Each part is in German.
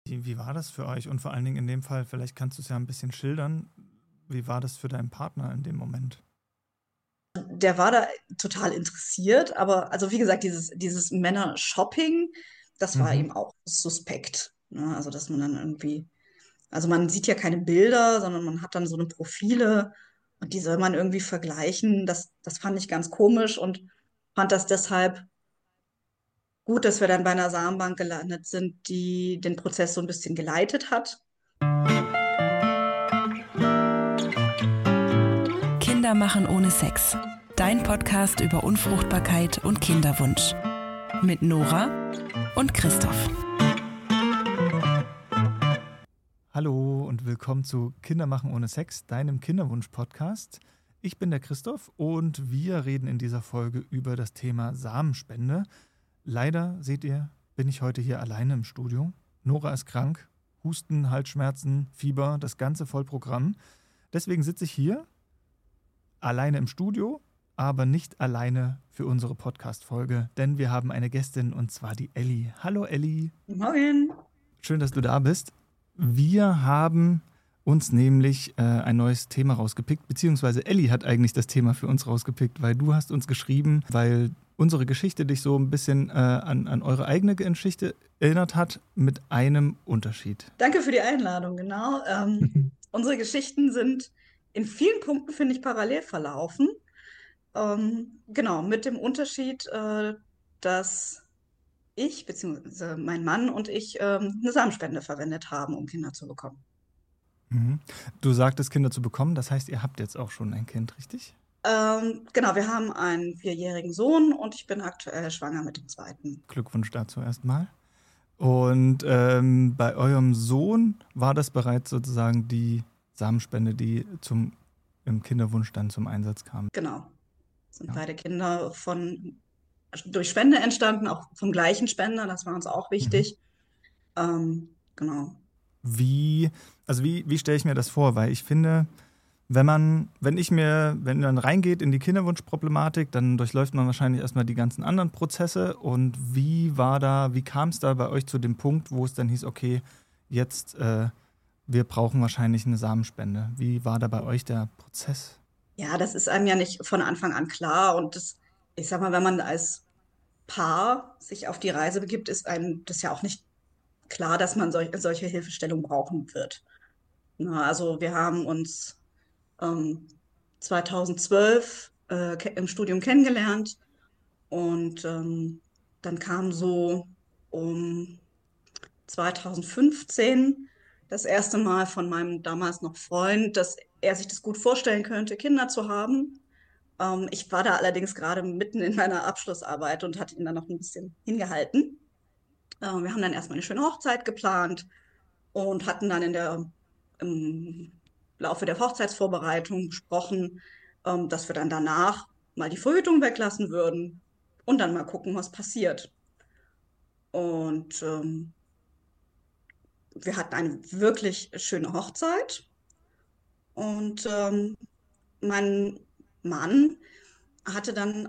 Wie war das für euch? Und vor allen Dingen in dem Fall, vielleicht kannst du es ja ein bisschen schildern, wie war das für deinen Partner in dem Moment? Der war da total interessiert, aber also wie gesagt, dieses Männer-Shopping, das war Mhm. ihm auch suspekt. Ne? Also dass man dann irgendwie, also man sieht ja keine Bilder, sondern man hat dann so eine Profile und die soll man irgendwie vergleichen. Das fand ich ganz komisch und fand das deshalb gut, dass wir dann bei einer Samenbank gelandet sind, die den Prozess so ein bisschen geleitet hat. Kinder machen ohne Sex. Dein Podcast über Unfruchtbarkeit und Kinderwunsch. Mit Nora und Christoph. Hallo und willkommen zu Kinder machen ohne Sex, deinem Kinderwunsch-Podcast. Ich bin der Christoph und wir reden in dieser Folge über das Thema Samenspende. Leider, seht ihr, bin ich heute hier alleine im Studio. Nora ist krank, Husten, Halsschmerzen, Fieber, das ganze Vollprogramm. Deswegen sitze ich hier alleine im Studio, aber nicht alleine für unsere Podcast-Folge, denn wir haben eine Gästin und zwar die Elli. Hallo Elli. Morgen. Schön, dass du da bist. Wir haben uns nämlich ein neues Thema rausgepickt, beziehungsweise Elli hat eigentlich das Thema für uns rausgepickt, weil du hast uns geschrieben, weil unsere Geschichte dich so ein bisschen an eure eigene Geschichte erinnert hat, mit einem Unterschied. Danke für die Einladung, genau. Unsere Geschichten sind in vielen Punkten, finde ich, parallel verlaufen. Genau, mit dem Unterschied, dass ich, beziehungsweise mein Mann und ich, eine Samenspende verwendet haben, um Kinder zu bekommen. Mhm. Du sagtest, Kinder zu bekommen, das heißt, ihr habt jetzt auch schon ein Kind, richtig? Genau, wir haben einen 4-jährigen Sohn und ich bin aktuell schwanger mit dem zweiten. Glückwunsch dazu erstmal. Und bei eurem Sohn war das bereits sozusagen die Samenspende, die im Kinderwunsch dann zum Einsatz kam. Genau, sind Ja. beide Kinder durch Spende entstanden, auch vom gleichen Spender, das war uns auch Mhm. wichtig. Genau. Wie stelle ich mir das vor? Weil ich finde, wenn man reingeht in die Kinderwunschproblematik, dann durchläuft man wahrscheinlich erstmal die ganzen anderen Prozesse. Und wie kam es da bei euch zu dem Punkt, wo es dann hieß, okay, jetzt, wir brauchen wahrscheinlich eine Samenspende. Wie war da bei euch der Prozess? Ja, das ist einem ja nicht von Anfang an klar. Und ich sag mal, wenn man als Paar sich auf die Reise begibt, ist einem das ja auch nicht klar, dass man solche Hilfestellung brauchen wird. Na, also wir haben uns 2012 im Studium kennengelernt und dann kam so um 2015 das erste Mal von meinem damals noch Freund, dass er sich das gut vorstellen könnte, Kinder zu haben. Ich war da allerdings gerade mitten in meiner Abschlussarbeit und hatte ihn dann noch ein bisschen hingehalten. Wir haben dann erstmal eine schöne Hochzeit geplant und hatten dann im Laufe der Hochzeitsvorbereitung besprochen, dass wir dann danach mal die Verhütung weglassen würden und dann mal gucken, was passiert. Und wir hatten eine wirklich schöne Hochzeit und mein Mann hatte dann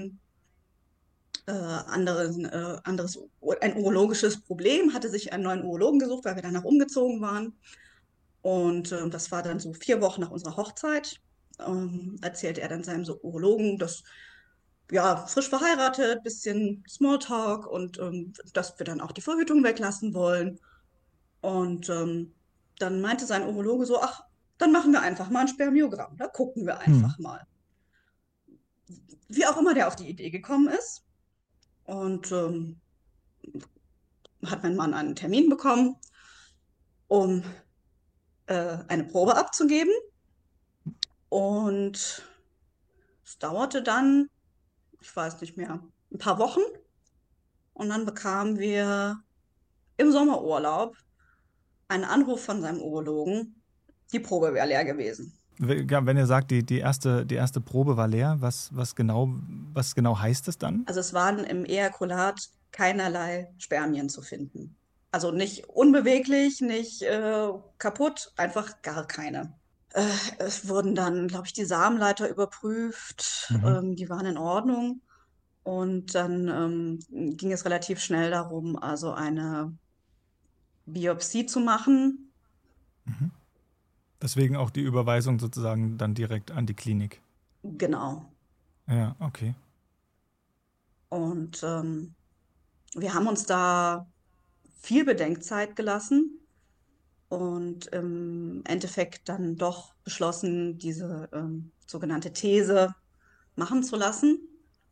ein urologisches Problem, hatte sich einen neuen Urologen gesucht, weil wir danach umgezogen waren. Und das war dann so 4 Wochen nach unserer Hochzeit. Erzählte er dann seinem so Urologen, dass ja frisch verheiratet, bisschen Smalltalk und dass wir dann auch die Verhütung weglassen wollen. Und dann meinte sein Urologe so, ach, dann machen wir einfach mal ein Spermiogramm. Da gucken wir Hm. einfach mal. Wie auch immer der auf die Idee gekommen ist. Und hat mein Mann einen Termin bekommen, um eine Probe abzugeben. Und es dauerte dann, ich weiß nicht mehr, ein paar Wochen. Und dann bekamen wir im Sommerurlaub einen Anruf von seinem Urologen, die Probe wäre leer gewesen. Ja, wenn ihr sagt, die erste Probe war leer, was genau heißt es dann? Also es waren im Ejakulat keinerlei Spermien zu finden. Also nicht unbeweglich, nicht kaputt, einfach gar keine. Es wurden dann, glaube ich, die Samenleiter überprüft, Mhm. die waren in Ordnung. Und dann ging es relativ schnell darum, also eine Biopsie zu machen. Mhm. Deswegen auch die Überweisung sozusagen dann direkt an die Klinik. Genau. Ja, okay. Und wir haben uns da viel Bedenkzeit gelassen und im Endeffekt dann doch beschlossen, diese sogenannte These machen zu lassen.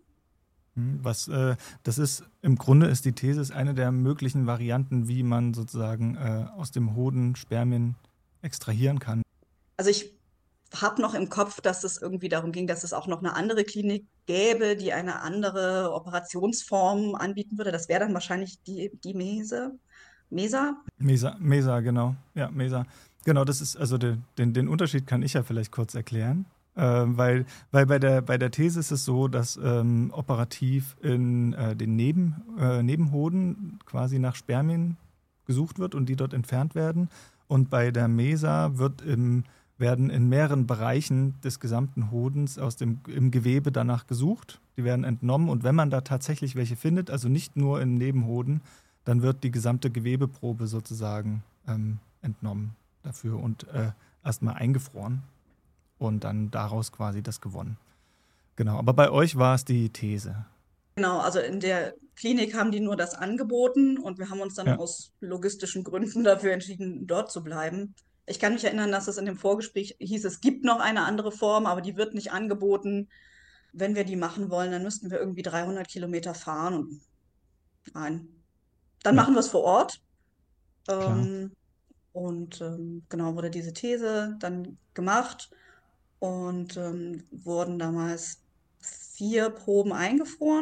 Das ist, im Grunde ist die These ist eine der möglichen Varianten, wie man sozusagen aus dem Hoden Spermien extrahieren kann. Also ich habe noch im Kopf, dass es irgendwie darum ging, dass es auch noch eine andere Klinik gäbe, die eine andere Operationsform anbieten würde. Das wäre dann wahrscheinlich die Mesa. Mesa, genau. Ja, Mesa. Genau, das ist, also den Unterschied kann ich ja vielleicht kurz erklären. Weil bei der These ist es so, dass operativ in den Nebenhoden quasi nach Spermien gesucht wird und die dort entfernt werden. Und bei der Mesa werden in mehreren Bereichen des gesamten Hodens im Gewebe danach gesucht. Die werden entnommen und wenn man da tatsächlich welche findet, also nicht nur im Nebenhoden, dann wird die gesamte Gewebeprobe sozusagen entnommen dafür und erstmal eingefroren und dann daraus quasi das gewonnen. Genau, aber bei euch war es die These. Genau, also in der Klinik haben die nur das angeboten und wir haben uns dann Ja. aus logistischen Gründen dafür entschieden, dort zu bleiben. Ich kann mich erinnern, dass es in dem Vorgespräch hieß, es gibt noch eine andere Form, aber die wird nicht angeboten. Wenn wir die machen wollen, dann müssten wir irgendwie 300 Kilometer fahren und nein, dann Ja, machen wir es vor Ort. klar. Genau wurde diese These dann gemacht und wurden damals 4 Proben eingefroren.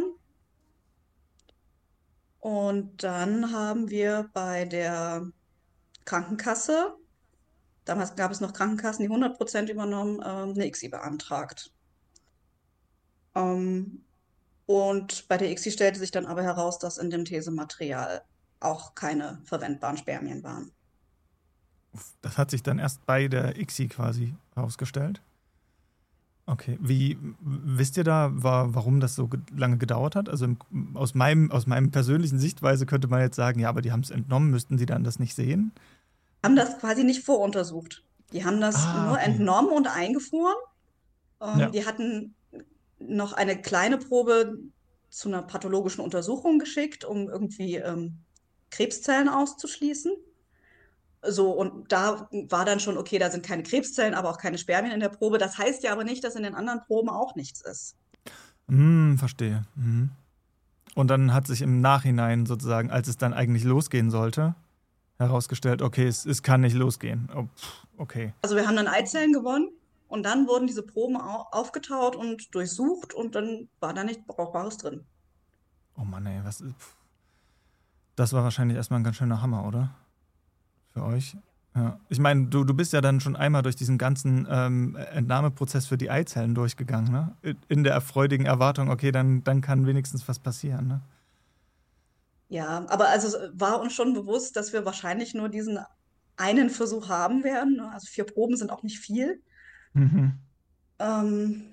Und dann haben wir bei der Krankenkasse, damals gab es noch Krankenkassen, die 100% übernommen, eine ICSI beantragt. Und bei der ICSI stellte sich dann aber heraus, dass in dem Thesematerial auch keine verwendbaren Spermien waren. Das hat sich dann erst bei der ICSI quasi herausgestellt. Okay, wisst ihr da, warum das so lange gedauert hat? Also aus meinem persönlichen Sichtweise könnte man jetzt sagen, ja, aber die haben es entnommen, müssten sie dann das nicht sehen? Haben das quasi nicht voruntersucht. Die haben das Ah, nur okay. entnommen und eingefroren. Ja. Die hatten noch eine kleine Probe zu einer pathologischen Untersuchung geschickt, um irgendwie Krebszellen auszuschließen. So, und da war dann schon, okay, da sind keine Krebszellen, aber auch keine Spermien in der Probe. Das heißt ja aber nicht, dass in den anderen Proben auch nichts ist. Verstehe. Mhm. Und dann hat sich im Nachhinein sozusagen, als es dann eigentlich losgehen sollte, herausgestellt, okay, es kann nicht losgehen. Oh, okay. Also wir haben dann Eizellen gewonnen und dann wurden diese Proben aufgetaut und durchsucht und dann war da nichts Brauchbares drin. Oh Mann, ey, das war wahrscheinlich erstmal ein ganz schöner Hammer, oder? Für euch. Ja. Ich meine, du bist ja dann schon einmal durch diesen ganzen Entnahmeprozess für die Eizellen durchgegangen, ne? In der freudigen Erwartung, okay, dann kann wenigstens was passieren, ne? Ja, aber also es war uns schon bewusst, dass wir wahrscheinlich nur diesen einen Versuch haben werden, ne? Also 4 Proben sind auch nicht viel. Mhm. Ähm,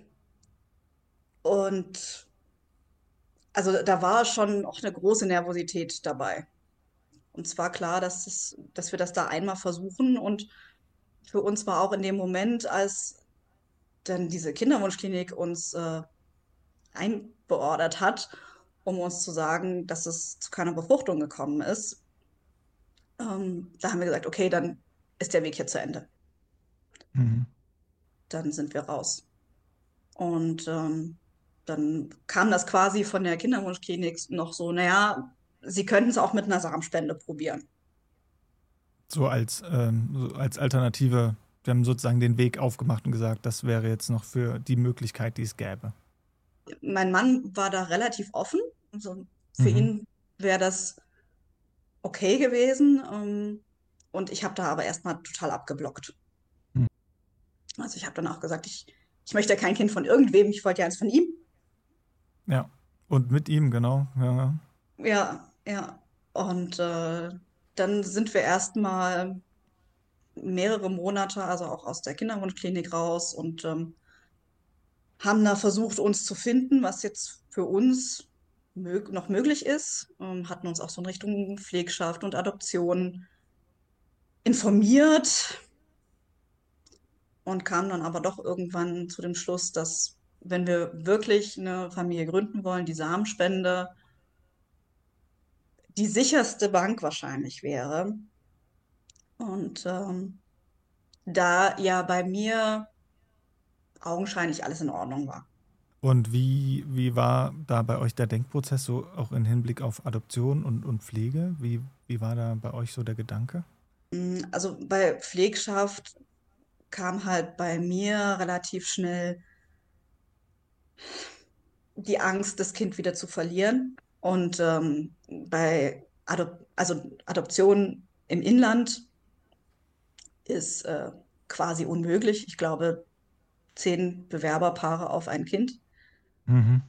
und also da war schon auch eine große Nervosität dabei. Uns war klar, dass wir das da einmal versuchen. Und für uns war auch in dem Moment, als dann diese Kinderwunschklinik uns einbeordert hat, um uns zu sagen, dass es zu keiner Befruchtung gekommen ist, da haben wir gesagt, okay, dann ist der Weg hier zu Ende. Mhm. Dann sind wir raus. Und dann kam das quasi von der Kinderwunschklinik noch so, naja, Sie könnten es auch mit einer Samenspende probieren. So als Alternative, wir haben sozusagen den Weg aufgemacht und gesagt, das wäre jetzt noch für die Möglichkeit, die es gäbe. Mein Mann war da relativ offen. Also für Mhm. ihn wäre das okay gewesen. Und ich habe da aber erstmal total abgeblockt. Mhm. Also ich habe dann auch gesagt, ich möchte kein Kind von irgendwem, ich wollte ja eins von ihm. Ja, und mit ihm, genau. Ja, ja. Ja, ja. Und dann sind wir erstmal mehrere Monate, also auch aus der Kinderwunschklinik raus und haben da versucht, uns zu finden, was jetzt für uns noch möglich ist. Hatten uns auch so in Richtung Pflegschaft und Adoption informiert und kam dann aber doch irgendwann zu dem Schluss, dass wenn wir wirklich eine Familie gründen wollen, die Samenspende die sicherste Bank wahrscheinlich wäre. Und da ja bei mir augenscheinlich alles in Ordnung war. Und wie war da bei euch der Denkprozess so auch im Hinblick auf Adoption und Pflege? Wie war da bei euch so der Gedanke? Also bei Pflegschaft kam halt bei mir relativ schnell die Angst, das Kind wieder zu verlieren. Und bei Adoption im Inland ist quasi unmöglich. Ich glaube, 10 Bewerberpaare auf ein Kind. Mhm.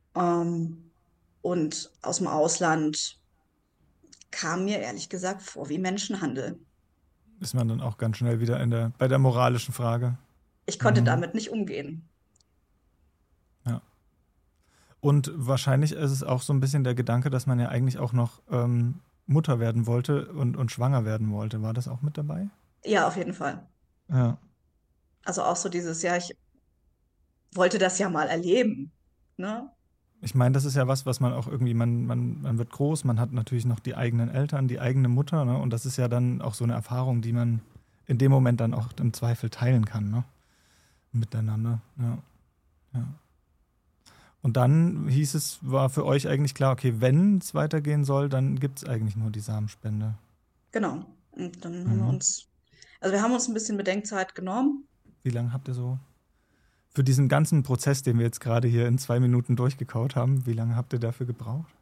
Und aus dem Ausland kam mir ehrlich gesagt vor wie Menschenhandel. Ist man dann auch ganz schnell wieder bei der moralischen Frage. Ich konnte damit nicht umgehen. Ja. Und wahrscheinlich ist es auch so ein bisschen der Gedanke, dass man ja eigentlich auch noch Mutter werden wollte und schwanger werden wollte. War das auch mit dabei? Ja, auf jeden Fall. Ja. Also auch so dieses, ja, ich wollte das ja mal erleben. Ne? Ich meine, das ist ja was man auch irgendwie, man wird groß, man hat natürlich noch die eigenen Eltern, die eigene Mutter, ne? Und das ist ja dann auch so eine Erfahrung, die man in dem Moment dann auch im Zweifel teilen kann, ne? Miteinander. Ja. Ja. Und dann war für euch eigentlich klar, okay, wenn es weitergehen soll, dann gibt es eigentlich nur die Samenspende. Genau. Und dann haben wir uns ein bisschen Bedenkzeit genommen. Wie lange habt ihr so für diesen ganzen Prozess, den wir jetzt gerade hier in 2 Minuten durchgekaut haben, wie lange habt ihr dafür gebraucht?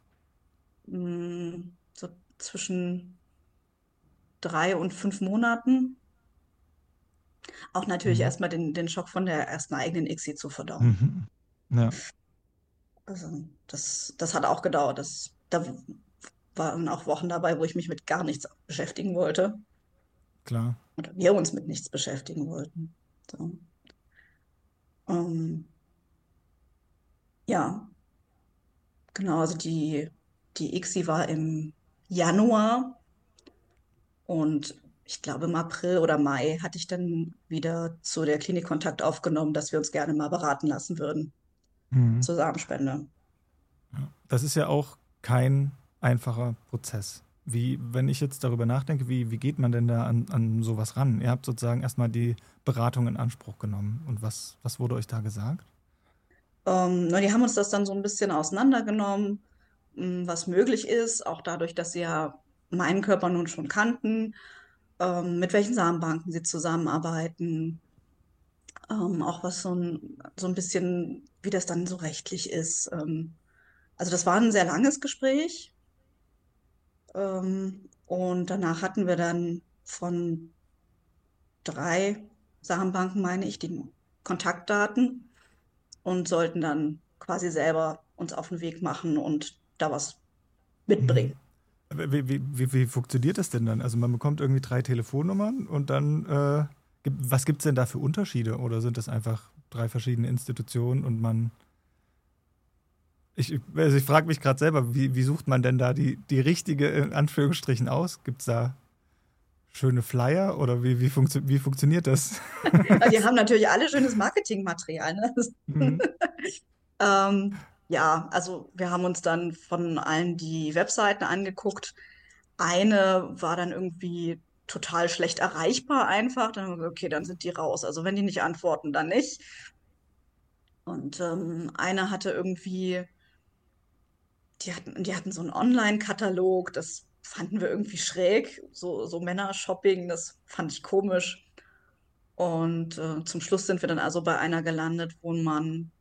So zwischen 3 und 5 Monaten. Auch natürlich erstmal den Schock von der ersten eigenen ICSI zu verdauen. Ja. Also das hat auch gedauert. Da waren auch Wochen dabei, wo ich mich mit gar nichts beschäftigen wollte. Klar. Oder wir uns mit nichts beschäftigen wollten. So. Ja, genau. Also die ICSI war im Januar und ich glaube im April oder Mai hatte ich dann wieder zu der Klinik Kontakt aufgenommen, dass wir uns gerne mal beraten lassen würden zur Samenspende. Ja. Das ist ja auch kein einfacher Prozess. Wenn ich jetzt darüber nachdenke, wie geht man denn da an sowas ran? Ihr habt sozusagen erstmal die Beratung in Anspruch genommen. Und was wurde euch da gesagt? Die haben uns das dann so ein bisschen auseinandergenommen, was möglich ist, auch dadurch, dass sie ja meinen Körper nun schon kannten, mit welchen Samenbanken sie zusammenarbeiten, auch was so ein bisschen, wie das dann so rechtlich ist. Also das war ein sehr langes Gespräch. Und danach hatten wir dann von 3 Samenbanken, meine ich, die Kontaktdaten und sollten dann quasi selber uns auf den Weg machen und da was mitbringen. Wie funktioniert das denn dann? Also man bekommt irgendwie 3 Telefonnummern und dann, was gibt es denn da für Unterschiede? Oder sind das einfach 3 verschiedene Institutionen und ich frage mich gerade selber, wie sucht man denn da die richtige, in Anführungsstrichen, aus? Gibt es da schöne Flyer oder wie funktioniert das? Die haben natürlich alle schönes Marketingmaterial. Ne? Ja, also wir haben uns dann von allen die Webseiten angeguckt. Eine war dann irgendwie total schlecht erreichbar einfach. Dann haben wir gesagt, okay, dann sind die raus. Also wenn die nicht antworten, dann nicht. Und eine hatte irgendwie, die hatten so einen Online-Katalog, das fanden wir irgendwie schräg. So Männer-Shopping, das fand ich komisch. Und zum Schluss sind wir dann also bei einer gelandet, wo man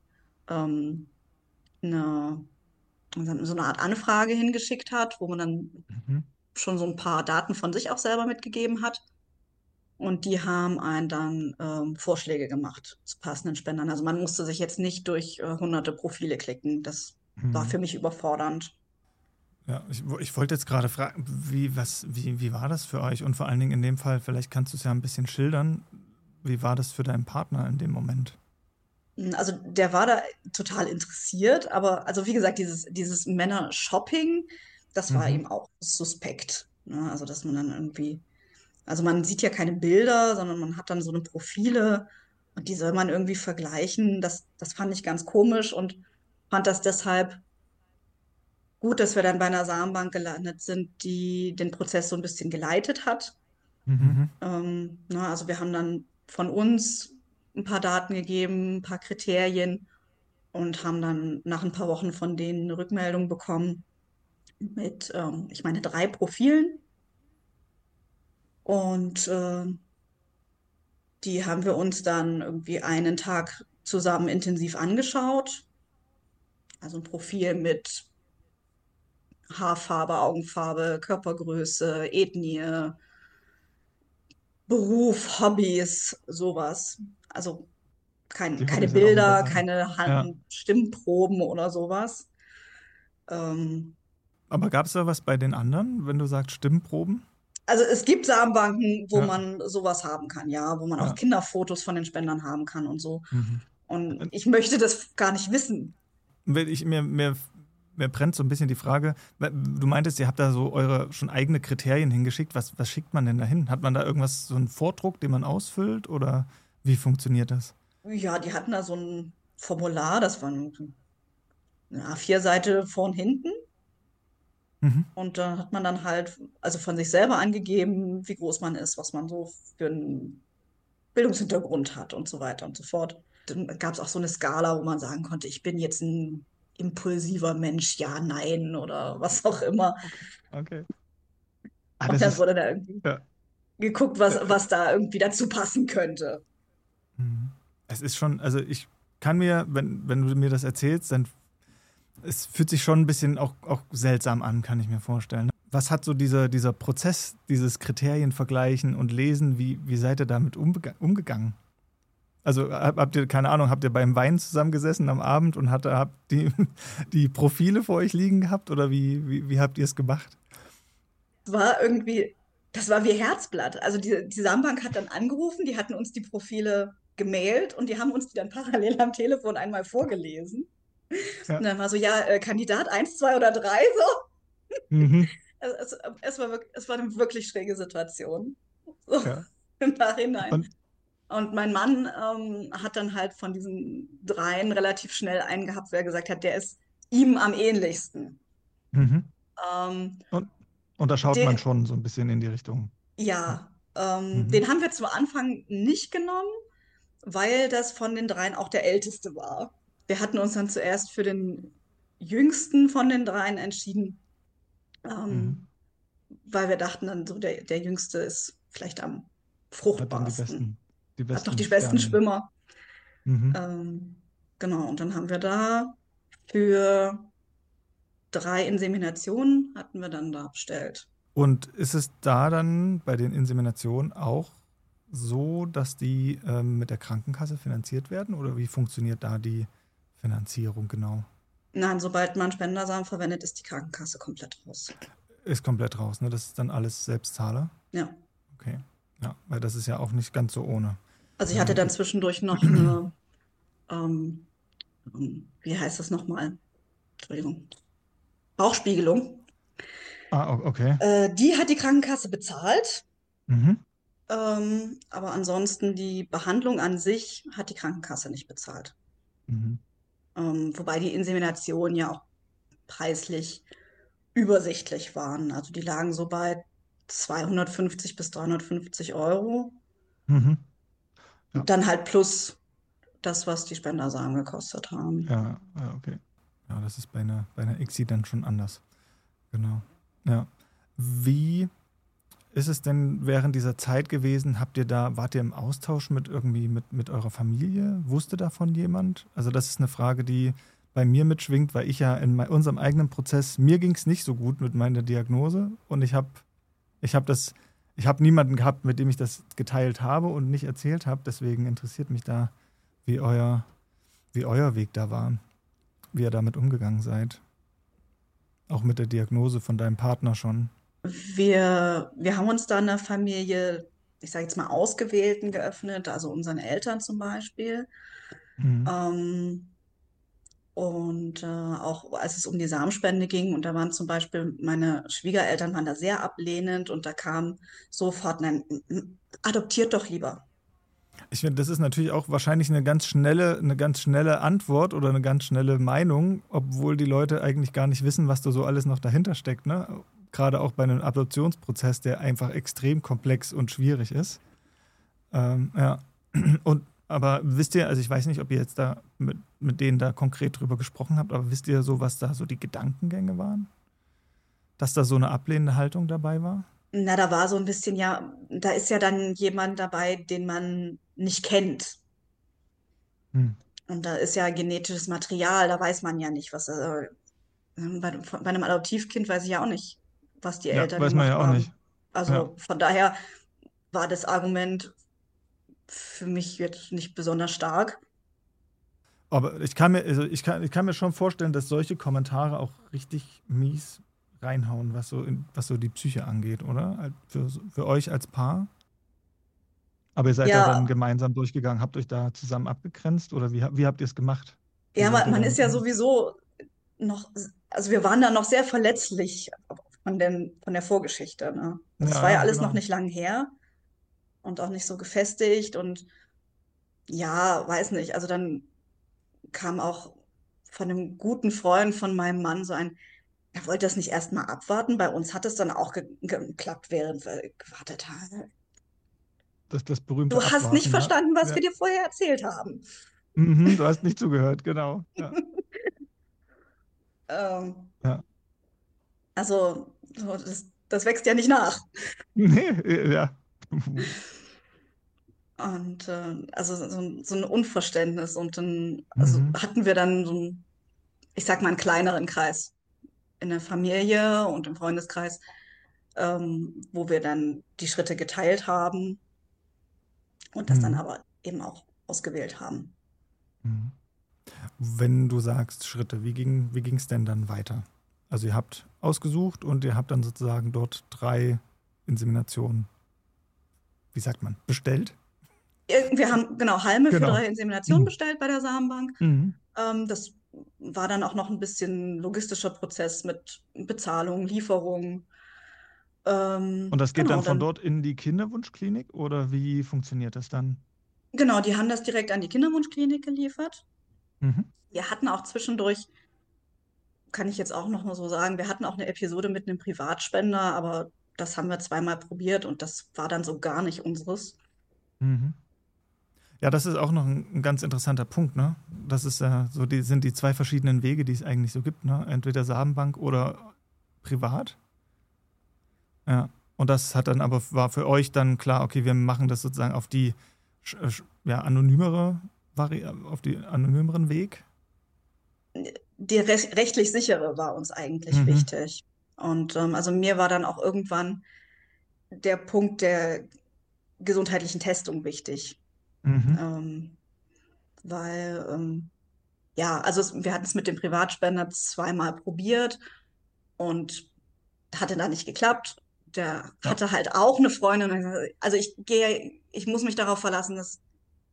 so eine Art Anfrage hingeschickt hat, wo man dann schon so ein paar Daten von sich auch selber mitgegeben hat. Und die haben einen dann Vorschläge gemacht zu passenden Spendern. Also man musste sich jetzt nicht durch hunderte Profile klicken. Das war für mich überfordernd. Ja, ich wollte jetzt gerade fragen, wie war das für euch? Und vor allen Dingen in dem Fall, vielleicht kannst du es ja ein bisschen schildern, wie war das für deinen Partner in dem Moment? Also der war da total interessiert, aber also wie gesagt, dieses Männer-Shopping, das war ihm auch suspekt. Ne? Also dass man dann irgendwie Also man sieht ja keine Bilder, sondern man hat dann so eine Profile und die soll man irgendwie vergleichen. Das fand ich ganz komisch und fand das deshalb gut, dass wir dann bei einer Samenbank gelandet sind, die den Prozess so ein bisschen geleitet hat. Mhm. Also wir haben dann von uns ein paar Daten gegeben, ein paar Kriterien und haben dann nach ein paar Wochen von denen eine Rückmeldung bekommen mit, ich meine, 3 Profilen. Und die haben wir uns dann irgendwie einen Tag zusammen intensiv angeschaut. Also ein Profil mit Haarfarbe, Augenfarbe, Körpergröße, Ethnie, Beruf, Hobbys, sowas. Also Die keine Hobbys sind auch Bilder, interessant. keine Ja. Stimmproben oder sowas. Ähm, Aber gab es da was bei den anderen, wenn du sagst Stimmproben? also es gibt Samenbanken, wo Ja, man sowas haben kann, ja, wo man auch ja. Kinderfotos von den Spendern haben kann und so. Mhm. Und ich möchte das gar nicht wissen. Wenn ich, mir brennt so ein bisschen die Frage, weil du meintest, ihr habt da so eure schon eigene Kriterien hingeschickt. Was schickt man denn da hin? Hat man da irgendwas, so einen Vordruck, den man ausfüllt oder wie funktioniert das? Ja, die hatten da so ein Formular, das war eine A4-Seite vor und hinten. Mhm. Und da hat man dann halt, also von sich selber angegeben, wie groß man ist, was man so für einen Bildungshintergrund hat und so weiter und so fort. Dann gab es auch so eine Skala, wo man sagen konnte, ich bin jetzt ein impulsiver Mensch, ja, nein oder was auch immer. Okay. Okay. Ah, Und das dann ist, wurde da irgendwie ja. geguckt, was da irgendwie dazu passen könnte. Mhm. Es ist schon, also ich kann mir, wenn du mir das erzählst, dann es fühlt sich schon ein bisschen auch seltsam an, kann ich mir vorstellen. Was hat so dieser Prozess, dieses Kriterien vergleichen und lesen, wie seid ihr damit umgegangen? Also habt ihr, keine Ahnung, habt ihr beim Wein zusammengesessen am Abend und habt die Profile vor euch liegen gehabt oder wie habt ihr es gemacht? War irgendwie, das war wie Herzblatt. Also die Samenbank hat dann angerufen, die hatten uns die Profile gemailt und die haben uns die dann parallel am Telefon einmal vorgelesen. Und Ja. dann war so, ja, Kandidat 1, 2 oder 3 so. Mhm. Also es war eine wirklich schräge Situation. So Ja. im Nachhinein. Und Und mein Mann hat dann halt von diesen dreien relativ schnell einen gehabt, wer gesagt hat, der ist ihm am ähnlichsten. mhm. Ähm, Und da schaut man de, schon so ein bisschen in die Richtung. Ja. ja, Mhm. den haben wir zu Anfang nicht genommen, weil das von den dreien auch der älteste war. Wir hatten uns dann zuerst für den jüngsten von den dreien entschieden, Mhm. ähm, weil wir dachten dann so, der jüngste ist vielleicht am Hat dann fruchtbarsten, die hat noch besten die besten Spermien. Schwimmer. Mhm. Ähm, genau, und dann haben wir da für 3 Inseminationen hatten wir dann da bestellt. Und ist es da dann bei den Inseminationen auch so, dass die mit der Krankenkasse finanziert werden? Oder wie funktioniert da die Finanzierung genau? Nein, sobald man Spendersamen verwendet, ist die Krankenkasse komplett raus. Ist komplett raus, ne? Das ist dann alles Selbstzahler? Ja. Okay. Ja, weil das ist ja auch nicht ganz so ohne. Also ich Ja, hatte dann gut. zwischendurch noch eine, ähm, wie heißt das nochmal? Entschuldigung. Bauchspiegelung. Okay. Die hat die Krankenkasse bezahlt. Mhm. Aber ansonsten die Behandlung an sich hat die Krankenkasse nicht bezahlt. Mhm. Wobei die Inseminationen ja auch preislich übersichtlich waren. Also die lagen so bei 250 bis 350 Euro. Mhm. Ja, Und dann halt plus das, was die Spendersamen gekostet haben. ja, okay. Ja, das ist bei einer ICSI dann schon anders. Genau. Ja. Wie ist es denn während dieser Zeit gewesen? Wart ihr im Austausch mit eurer Familie? Wusste davon jemand? Also, das ist eine Frage, die bei mir mitschwingt, weil ich ja in unserem eigenen Prozess, mir ging es nicht so gut mit meiner Diagnose und ich hab ich habe niemanden gehabt, mit dem ich das geteilt habe und nicht erzählt habe. Deswegen interessiert mich da, wie euer Weg da war, wie ihr damit umgegangen seid. Auch mit der Diagnose von deinem Partner schon. Wir haben uns da eine Familie, ich sage jetzt mal Ausgewählten geöffnet, also unseren Eltern zum Beispiel. Mhm. Ähm, Und auch als es um die Samenspende ging, und da waren zum Beispiel meine Schwiegereltern waren da sehr ablehnend und da kam sofort, nein, adoptiert doch lieber. Ich finde, das ist natürlich auch wahrscheinlich eine ganz schnelle Antwort oder eine ganz schnelle Meinung, obwohl die Leute eigentlich gar nicht wissen, was da so alles noch dahinter steckt, ne? Gerade auch bei einem Adoptionsprozess, der einfach extrem komplex und schwierig ist. Ja. Aber wisst ihr, also ich weiß nicht, ob ihr jetzt da mit denen da konkret drüber gesprochen habt, aber wisst ihr so, was da so die Gedankengänge waren? Dass da so eine ablehnende Haltung dabei war? Na, da war so ein bisschen, ja, da ist ja dann jemand dabei, den man nicht kennt. Hm. Und da ist ja genetisches Material, da weiß man ja nicht, was bei einem Adoptivkind weiß ich ja auch nicht, was die Ja, Eltern weiß man gemacht ja auch nicht. haben. Ja. Also von daher war das Argument für mich jetzt nicht besonders stark. Aber ich kann mir schon vorstellen, dass solche Kommentare auch richtig mies reinhauen, was so die Psyche angeht, oder? Für euch als Paar? Aber ihr seid da dann Ja, gemeinsam durchgegangen, habt euch da zusammen abgegrenzt oder wie habt ihr es gemacht? Wie ja, seid ihr man ist damit ja umgegangen? sowieso noch, also wir waren da noch sehr verletzlich von der Vorgeschichte, ne? Also es Ja, war ja ja, alles noch genau. nicht lang her und auch nicht so gefestigt und ja, weiß nicht. Also dann kam auch von einem guten Freund von meinem Mann so ein, er wollte das nicht erst mal abwarten. Bei uns hat es dann auch geklappt, während wir gewartet haben. Das berühmte Du hast nicht Abwarten, ja. verstanden, was wir Ja. dir vorher erzählt haben. Mhm, du hast nicht zugehört, genau. Ja. Ähm, Ja. also, so, das wächst ja nicht nach. Nee, ja. Und also so ein Unverständnis. Und dann also Mhm. hatten wir dann so einen, ich sag mal, einen kleineren Kreis in der Familie und im Freundeskreis, wo wir dann die Schritte geteilt haben und das dann Mhm. aber eben auch ausgewählt haben. Mhm. Wenn du sagst Schritte, wie ging es denn dann weiter? Also ihr habt ausgesucht und ihr habt dann sozusagen dort 3 Inseminationen, wie sagt man, bestellt? Wir haben genau Halme für Genau. 3 Inseminationen bestellt bei der Samenbank. Mhm. Das war dann auch noch ein bisschen logistischer Prozess mit Bezahlung, Lieferung. Und das geht Genau, dann und von dann, dort in die Kinderwunschklinik oder wie funktioniert das dann? genau, die haben das direkt an die Kinderwunschklinik geliefert. Mhm. Wir hatten auch zwischendurch, kann ich jetzt auch noch mal so sagen, wir hatten auch eine Episode mit einem Privatspender, aber das haben wir zweimal probiert und das war dann so gar nicht unseres. Mhm. Ja, das ist auch noch ein ganz interessanter Punkt, ne? Das ist ja so, sind die 2 verschiedenen Wege, die es eigentlich so gibt, ne? Entweder Samenbank oder privat. Ja. Und das war für euch dann klar, okay, wir machen das sozusagen auf die ja, auf die anonymeren Weg. Der rechtlich sichere war uns eigentlich Mhm. wichtig. Und also mir war dann auch irgendwann der Punkt der gesundheitlichen Testung wichtig. Mhm. Ähm, weil, ja, also wir hatten es mit dem Privatspender zweimal probiert und hatte da nicht geklappt. Der Ja. hatte halt auch eine Freundin. Also ich muss mich darauf verlassen, dass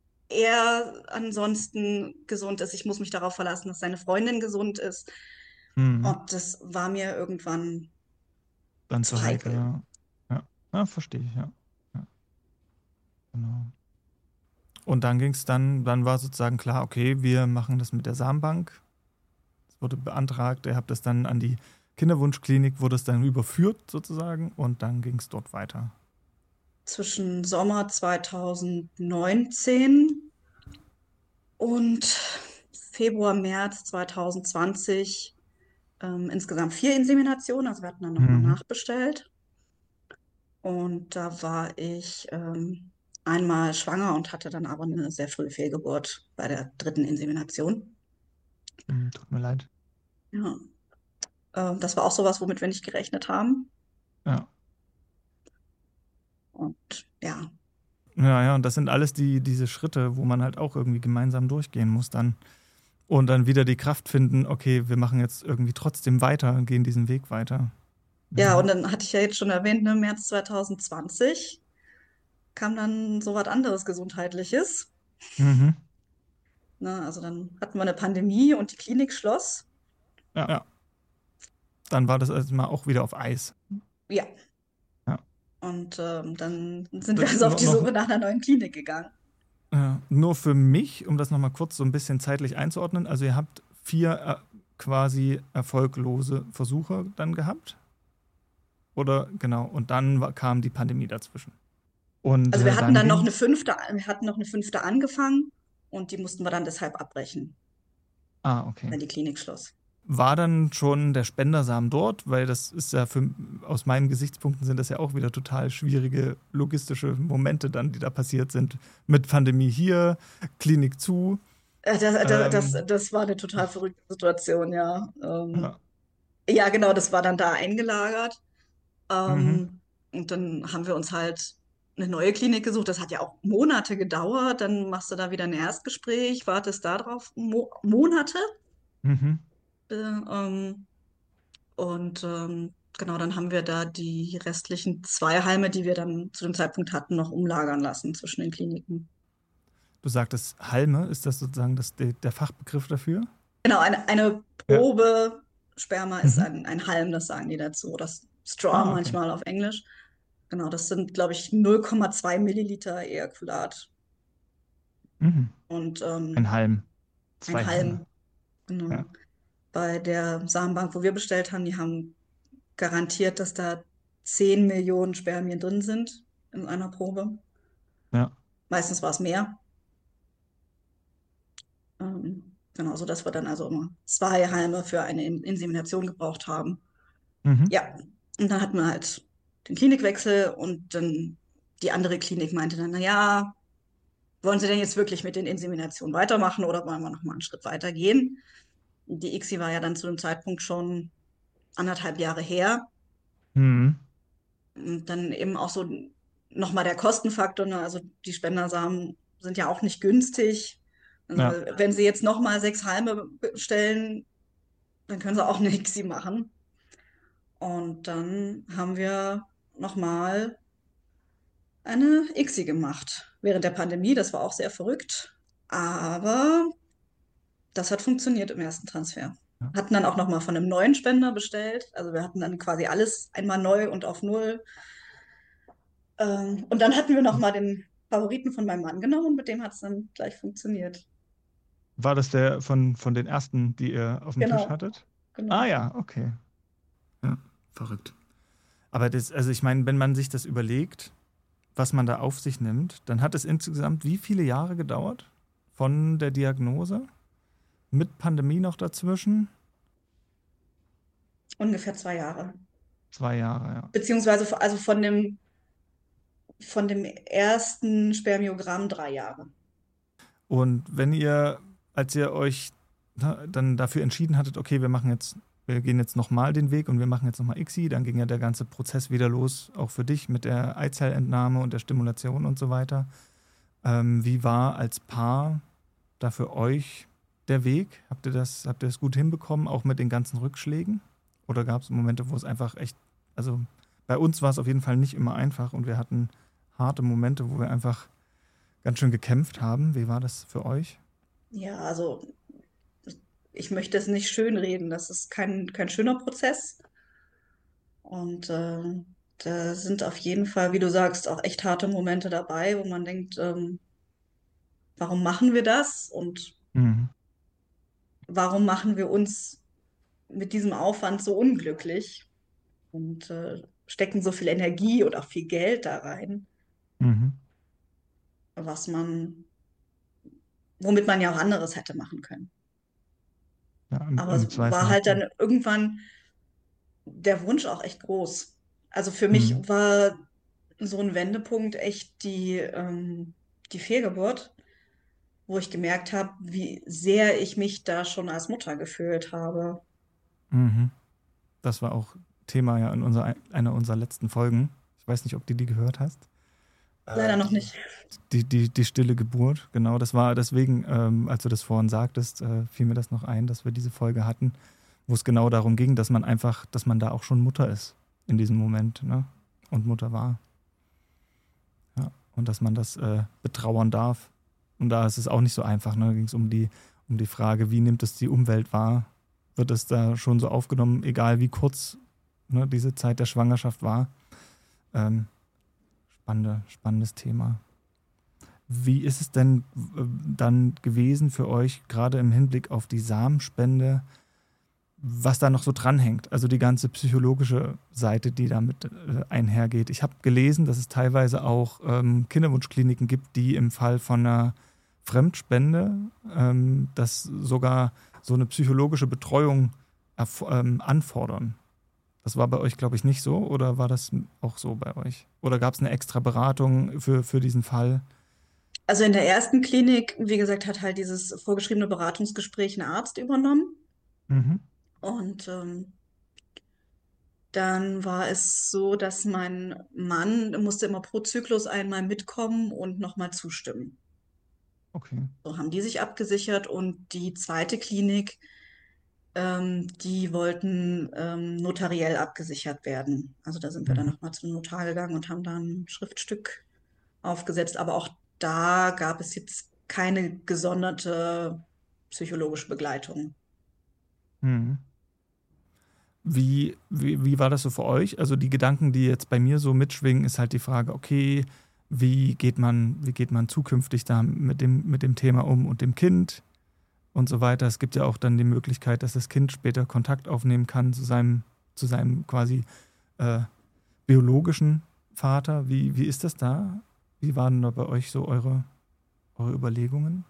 er ansonsten gesund ist. Ich muss mich darauf verlassen, dass seine Freundin gesund ist. Mhm. Und das war mir irgendwann Dann zu zu heikel, heikel. ja. Ja, ja verstehe ich, ja. Ja, genau. Und dann war sozusagen klar, okay, wir machen das mit der Samenbank. Es wurde beantragt, ihr habt das dann an die Kinderwunschklinik, wurde es dann überführt sozusagen und dann ging es dort weiter. Zwischen Sommer 2019 und Februar, März 2020 insgesamt 4 Inseminationen. Also wir hatten dann nochmal Mhm. nachbestellt. Und da war ich einmal schwanger und hatte dann aber eine sehr frühe Fehlgeburt bei der 3. Insemination. Tut mir leid. Ja, das war auch sowas, womit wir nicht gerechnet haben. Ja. Und ja, Ja, ja, und das sind alles diese Schritte, wo man halt auch irgendwie gemeinsam durchgehen muss dann. Und dann wieder die Kraft finden, okay, wir machen jetzt irgendwie trotzdem weiter und gehen diesen Weg weiter. ja, und Mhm. dann hatte ich ja jetzt schon erwähnt, ne, März 2020 kam dann so was anderes Gesundheitliches. Mhm. Ne? Also dann hatten wir eine Pandemie und die Klinik schloss. Ja. Dann war das erstmal auch wieder auf Eis. Ja. Ja. Und dann sind wir also auf die Suche nach einer neuen Klinik gegangen. Nur für mich, um das nochmal kurz so ein bisschen zeitlich einzuordnen, also ihr habt 4 quasi erfolglose Versuche dann gehabt? Oder genau, und dann kam die Pandemie dazwischen. Und, also wir hatten dann noch eine fünfte angefangen und die mussten wir dann deshalb abbrechen. Okay. Wenn die Klinik schloss. War dann schon der Spendersamen dort? Weil das ist ja aus meinen Gesichtspunkten sind das ja auch wieder total schwierige logistische Momente dann, die da passiert sind. Mit Pandemie hier, Klinik zu. Das war eine total verrückte Situation, ja. Ja. Ja, genau, das war dann da eingelagert. Mhm. Und dann haben wir uns halt eine neue Klinik gesucht. Das hat ja auch Monate gedauert. Dann machst du da wieder ein Erstgespräch, wartest da drauf Monate. Mhm. Und genau, dann haben wir da die restlichen 2 Heime, die wir dann zu dem Zeitpunkt hatten, noch umlagern lassen zwischen den Kliniken. Du sagtest Halme, ist das sozusagen der Fachbegriff dafür? Genau, eine Probe Sperma ist ein Halm, das sagen die dazu. Oder Straw okay. manchmal auf Englisch. Genau, das sind, glaube ich, 0,2 Milliliter Ejakulat. Mhm. Und Ein Halm. 2 ein Halme. Halm. Genau. Ja. Bei der Samenbank, wo wir bestellt haben, die haben garantiert, dass da 10 Millionen Spermien drin sind in einer Probe. Ja. Meistens war es mehr. Genau, sodass wir dann also immer 2 Halme für eine Insemination gebraucht haben. Mhm. Ja, und dann hatten wir halt den Klinikwechsel und dann die andere Klinik meinte dann, naja, wollen Sie denn jetzt wirklich mit den Inseminationen weitermachen oder wollen wir noch mal einen Schritt weiter gehen? Die ICSI war ja dann zu dem Zeitpunkt schon 1,5 Jahre her. Mhm. Und dann eben auch so nochmal der Kostenfaktor, ne? Also die Spendersamen sind ja auch nicht günstig. Also wenn Sie jetzt nochmal 6 Halme bestellen, dann können Sie auch eine ICSI machen. Und dann haben wir nochmal eine ICSI gemacht während der Pandemie. Das war auch sehr verrückt. Aber das hat funktioniert im ersten Transfer. Ja. Hatten dann auch nochmal von einem neuen Spender bestellt. Also wir hatten dann quasi alles einmal neu und auf Null. Und dann hatten wir nochmal den Favoriten von meinem Mann genommen und mit dem hat es dann gleich funktioniert. War das der von den ersten, die ihr auf dem Tisch hattet? Genau. Ja, okay. Ja, verrückt. Aber also ich meine, wenn man sich das überlegt, was man da auf sich nimmt, dann hat es insgesamt wie viele Jahre gedauert von der Diagnose? Mit Pandemie noch dazwischen? Ungefähr 2 Jahre. 2 Jahre, ja. Beziehungsweise also von dem ersten Spermiogramm 3 Jahre. Und als ihr euch dann dafür entschieden hattet, okay, wir gehen jetzt nochmal den Weg und wir machen jetzt nochmal ICSI, dann ging ja der ganze Prozess wieder los, auch für dich mit der Eizellentnahme und der Stimulation und so weiter. Wie war als Paar da für euch der Weg? Habt ihr das gut hinbekommen, auch mit den ganzen Rückschlägen? Oder gab es Momente, wo es einfach echt, also bei uns war es auf jeden Fall nicht immer einfach und wir hatten harte Momente, wo wir einfach ganz schön gekämpft haben. Wie war das für euch? Ja, also ich möchte es nicht schönreden. Das ist kein schöner Prozess. Und da sind auf jeden Fall, wie du sagst, auch echt harte Momente dabei, wo man denkt, warum machen wir das? Und warum machen wir uns mit diesem Aufwand so unglücklich? Und stecken so viel Energie oder viel Geld da rein, womit man ja auch anderes hätte machen können. Ja, Aber es war halt dann irgendwann der Wunsch auch echt groß. Also für mich war so ein Wendepunkt echt die Fehlgeburt, wo ich gemerkt habe, wie sehr ich mich da schon als Mutter gefühlt habe. Das war auch Thema ja in einer unserer letzten Folgen. Ich weiß nicht, ob du die gehört hast. Leider noch nicht. Die stille Geburt, genau. Das war deswegen, als du das vorhin sagtest, fiel mir das noch ein, dass wir diese Folge hatten, wo es genau darum ging, dass man da auch schon Mutter ist in diesem Moment, ne? Und Mutter war. Ja. Und dass man das betrauern darf. Und da ist es auch nicht so einfach. Ne? Da ging es um die Frage, wie nimmt es die Umwelt wahr? Wird es da schon so aufgenommen, egal wie kurz diese Zeit der Schwangerschaft war? Spannendes Thema. Wie ist es denn dann gewesen für euch, gerade im Hinblick auf die Samenspende, was da noch so dranhängt? Also die ganze psychologische Seite, die damit einhergeht. Ich habe gelesen, dass es teilweise auch Kinderwunschkliniken gibt, die im Fall von einer Fremdspende das sogar so eine psychologische Betreuung anfordern. Das war bei euch, glaube ich, nicht so, oder war das auch so bei euch? Oder gab es eine extra Beratung für diesen Fall? Also in der ersten Klinik, wie gesagt, hat halt dieses vorgeschriebene Beratungsgespräch ein Arzt übernommen. Mhm. Und dann war es so, dass mein Mann musste immer pro Zyklus einmal mitkommen und nochmal zustimmen. Okay. So haben die sich abgesichert und die zweite Klinik, die wollten notariell abgesichert werden. Also da sind wir dann Mhm. nochmal zum Notar gegangen und haben dann ein Schriftstück aufgesetzt. Aber auch da gab es jetzt keine gesonderte psychologische Begleitung. Mhm. Wie war das so für euch? Also die Gedanken, die jetzt bei mir so mitschwingen, ist halt die Frage, okay, wie geht man zukünftig da mit dem Thema um und dem Kind und so weiter. Es gibt ja auch dann die Möglichkeit, dass das Kind später Kontakt aufnehmen kann zu seinem quasi biologischen Vater. Wie ist das da? Wie waren da bei euch so eure Überlegungen?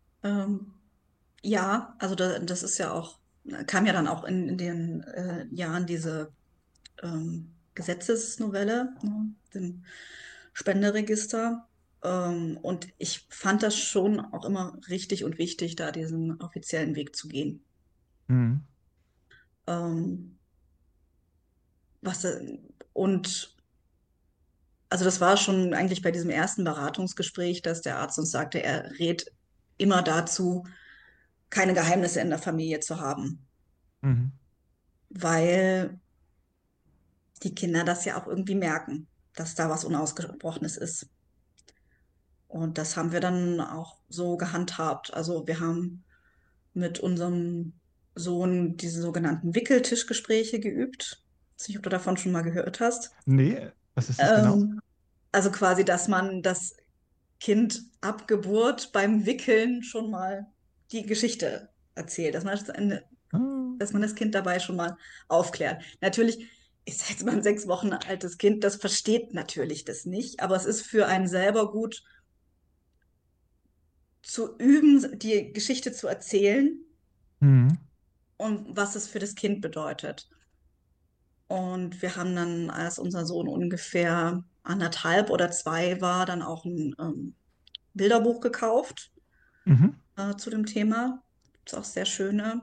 Ja, also das ist ja auch, kam ja dann auch in den Jahren diese Gesetzesnovelle, ne, dem Spenderegister. Und ich fand das schon auch immer richtig und wichtig, da diesen offiziellen Weg zu gehen. Mhm. Ähm, was, und also das war schon eigentlich bei diesem ersten Beratungsgespräch, dass der Arzt uns sagte, er rät immer dazu, keine Geheimnisse in der Familie zu haben, Mhm. weil die Kinder das ja auch irgendwie merken, dass da was Unausgesprochenes ist. Und das haben wir dann auch so gehandhabt. Also wir haben mit unserem Sohn diese sogenannten Wickeltischgespräche geübt. Ich weiß nicht, ob du davon schon mal gehört hast. Nee, was ist das genau? Ähm, also quasi, dass man das Kind ab Geburt beim Wickeln schon mal die Geschichte erzählt, Ah. dass man das Kind dabei schon mal aufklärt. Natürlich ist jetzt mal ein 6 Wochen altes Kind, das versteht natürlich das nicht, aber es ist für einen selber gut zu üben, die Geschichte zu erzählen Mhm. und was es für das Kind bedeutet. Und wir haben dann, als unser Sohn ungefähr 1,5 oder 2 war, dann auch ein Bilderbuch gekauft Mhm. zu dem Thema. Ist auch sehr schöne.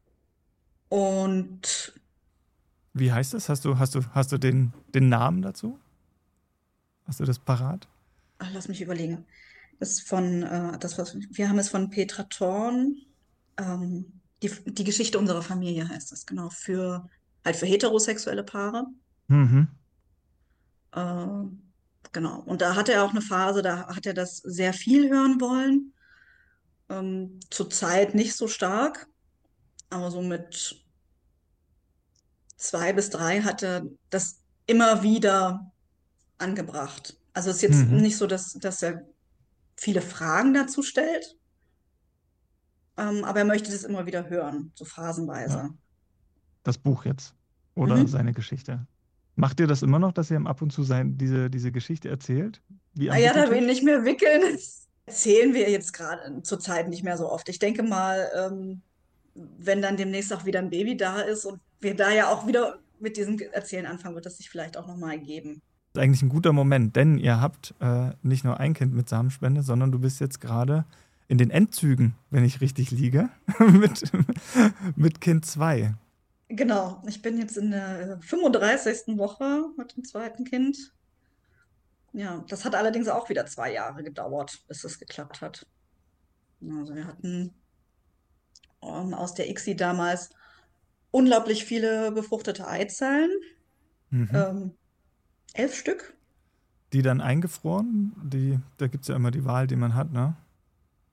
Und Wie heißt das? Hast du den Namen dazu? Hast du das parat? lass mich überlegen. Das ist von, wir haben es von Petra Thorn. Die Geschichte unserer Familie heißt das, genau, halt für heterosexuelle Paare. Mhm. Äh, genau. Und da hatte er auch eine Phase, da hat er das sehr viel hören wollen. Zurzeit nicht so stark, aber so mit 2 bis 3 hat er das immer wieder angebracht. Also es ist jetzt Mhm. nicht so, dass er viele Fragen dazu stellt, aber er möchte das immer wieder hören, so Ja, phasenweise. das Buch jetzt. Oder Mhm. seine Geschichte. Macht ihr das immer noch, dass ihr ihm ab und zu diese Geschichte erzählt? Wie am Naja, da wir ihn Wickeltisch? nicht mehr wickeln, das erzählen wir jetzt gerade zurzeit nicht mehr so oft. Ich denke mal, wenn dann demnächst auch wieder ein Baby da ist und wir da ja auch wieder mit diesem Erzählen anfangen, wird das sich vielleicht auch nochmal ergeben. Das ist eigentlich ein guter Moment, denn ihr habt nicht nur ein Kind mit Samenspende, sondern du bist jetzt gerade in den Endzügen, wenn ich richtig liege, mit Kind 2. Genau, ich bin jetzt in der 35. Woche mit dem zweiten Kind. Ja, das hat allerdings auch wieder 2 Jahre gedauert, bis es geklappt hat. Also wir hatten aus der ICSI damals unglaublich viele befruchtete Eizellen, Mhm. ähm, 11 Stück. Die dann eingefroren, da gibt es ja immer die Wahl, die man hat, ne?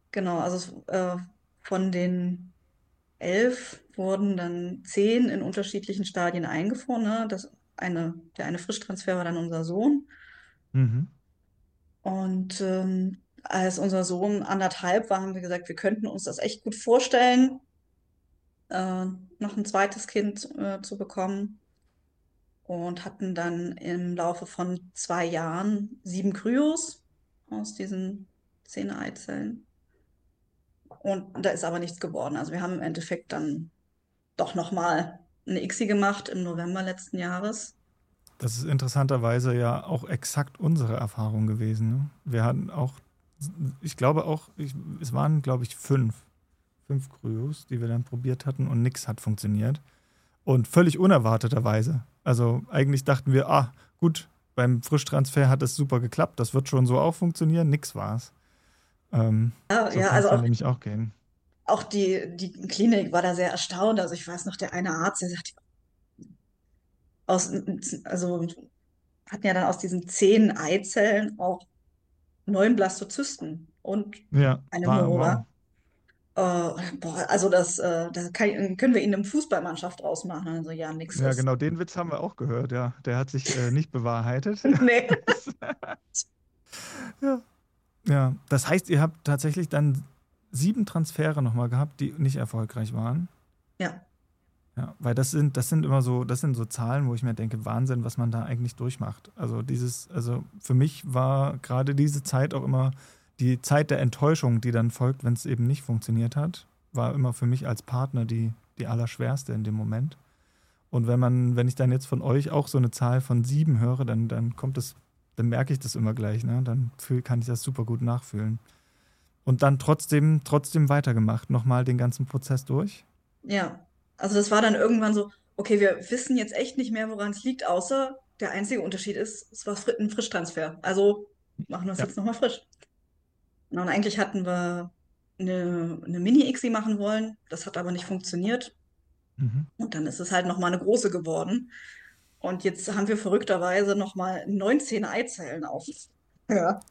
Genau, also von den 11 wurden dann 10 in unterschiedlichen Stadien eingefroren. Ne? Der eine Frischtransfer war dann unser Sohn. Mhm. Und als unser Sohn 1,5 war, haben wir gesagt, wir könnten uns das echt gut vorstellen, noch ein zweites Kind zu bekommen. Und hatten dann im Laufe von 2 Jahren 7 Kryos aus diesen 10 Eizellen. Und da ist aber nichts geworden. Also wir haben im Endeffekt dann doch nochmal eine ICSI gemacht im November letzten Jahres. Das ist interessanterweise ja auch exakt unsere Erfahrung gewesen. Ne? Wir hatten auch, ich glaube auch, es waren, glaube ich, 5 Kryos, die wir dann probiert hatten und nichts hat funktioniert. Und völlig unerwarteterweise. Also eigentlich dachten wir, gut, beim Frischtransfer hat es super geklappt, das wird schon so auch funktionieren, nix war's. So Ja, kann es also dann nämlich auch gehen. auch die Klinik war da sehr erstaunt. Also ich weiß noch, der eine Arzt, der sagt, also hatten ja dann aus diesen 10 Eizellen auch 9 Blastozysten und Ja, eine wow. Mora. Boah, also können wir ihn eine Fußballmannschaft draus machen. Also ja, nix Ja, ist. genau, den Witz haben wir auch gehört, ja. Der hat sich nicht bewahrheitet. Nee. Ja. Ja, das heißt, ihr habt tatsächlich dann 7 Transfere nochmal gehabt, die nicht erfolgreich waren. Ja, Ja, weil das sind immer so, das sind so Zahlen, wo ich mir denke, Wahnsinn, was man da eigentlich durchmacht. Also für mich war gerade diese Zeit auch immer die Zeit der Enttäuschung, die dann folgt, wenn es eben nicht funktioniert hat, war immer für mich als Partner die allerschwerste in dem Moment. Und wenn ich dann jetzt von euch auch so eine Zahl von 7 höre, dann merke ich das immer gleich, ne? Kann ich das super gut nachfühlen. Und dann trotzdem weitergemacht, nochmal den ganzen Prozess durch. ja. Also das war dann irgendwann so, okay, wir wissen jetzt echt nicht mehr, woran es liegt, außer der einzige Unterschied ist, es war ein Frischtransfer. Also machen wir es Ja. jetzt nochmal frisch. Na, und eigentlich hatten wir eine Mini-ICSI machen wollen, das hat aber nicht funktioniert. Mhm. Und dann ist es halt nochmal eine große geworden. Und jetzt haben wir verrückterweise nochmal 19 Eizellen auf. Ja.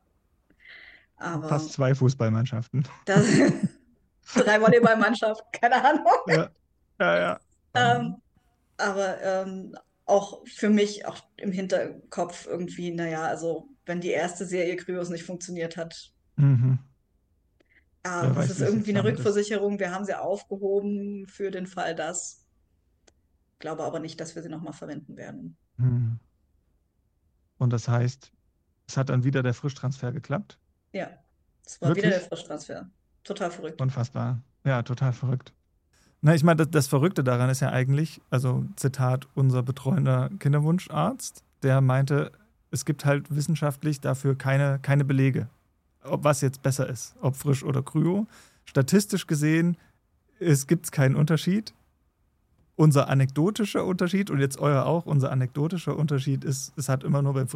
Aber Fast 2 Fußballmannschaften. das 3 Volleyballmannschaften, keine Ahnung. Ja, ja, ja. Ähm, aber auch für mich auch im Hinterkopf irgendwie, naja, also wenn die erste Serie Kryos nicht funktioniert hat, Mhm. Wer das weiß, ist wie es irgendwie jetzt eine damit ist. Rückversicherung, wir haben sie aufgehoben für den Fall das. Glaube aber nicht, dass wir sie nochmal verwenden werden. Mhm. Und das heißt, es hat dann wieder der Frischtransfer geklappt? Ja, es war wieder der Wirklich? Frischtransfer. Total verrückt. Unfassbar. Ja, total verrückt. Na, ich meine, das Verrückte daran ist ja eigentlich, also Zitat, unser betreuender Kinderwunscharzt, der meinte, es gibt halt wissenschaftlich dafür keine Belege, ob was jetzt besser ist, ob frisch oder kryo. Statistisch gesehen gibt es keinen Unterschied. Unser anekdotischer Unterschied, und jetzt euer auch, unser anekdotischer Unterschied ist, es hat immer nur beim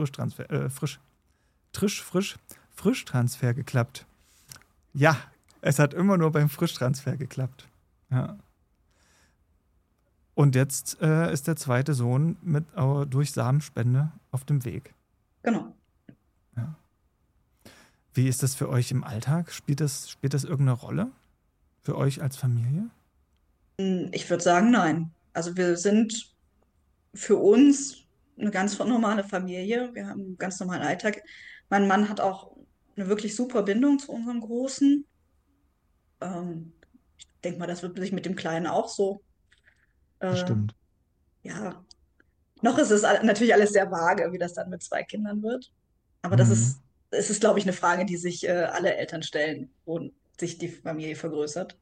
Frischtransfer geklappt. Ja, es hat immer nur beim Frischtransfer geklappt. Ja. Und jetzt ist der zweite Sohn durch Samenspende auf dem Weg. Genau. Ja. Wie ist das für euch im Alltag? Spielt das irgendeine Rolle für euch als Familie? Ich würde sagen, nein. Also wir sind für uns eine ganz normale Familie. Wir haben einen ganz normalen Alltag. Mein Mann hat auch eine wirklich super Bindung zu unserem Großen. Ich denke mal, das wird sich mit dem Kleinen auch so. Äh, Bestimmt. ja, noch ist es natürlich alles sehr vage, wie das dann mit 2 Kindern wird. Aber Mhm. es ist, glaube ich, eine Frage, die sich alle Eltern stellen, wo sich die Familie vergrößert,